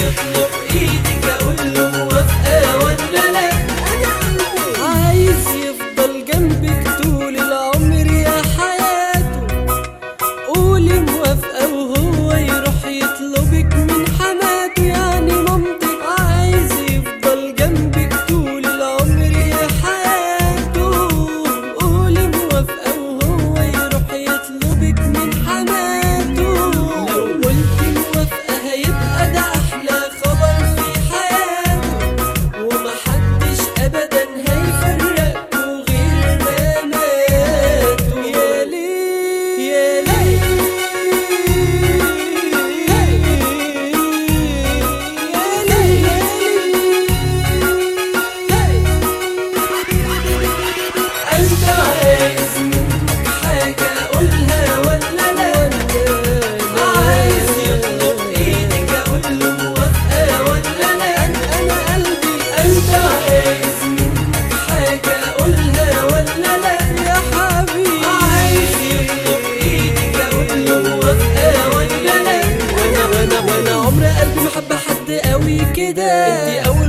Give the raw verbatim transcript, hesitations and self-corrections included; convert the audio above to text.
يطلب ايدك اقول له موافقة ولا لا؟ عايز يفضل جنبك طول العمر يا حياته، قولي موافقة وهو يروح يطلبك من حماته يعني مامتك. عايز يفضل جنبك طول العمر يا حياته، قولي موافقة وهو يروح يطلبك من حماته. لو قلتي موافقة هيبقى ده أحلى خبر في حياته، ومحدش أبدا هيفرقكوا غير ما ماتوا. يا ليل يا ليل يا ليل. انت عايز منك حاجة اقولها ولا لا؟ عايز يطلب ايدك اقول له موافقة ولا لا؟ أنا قلبي انت عايز منك حاجة اقولها ولا لا؟ يا حبيبي عايز يطلب ايدك اقول له موافقة ولا لا؟ وانا وانا وانا عمر قلبي ما حب حد قوي كده. انتي اول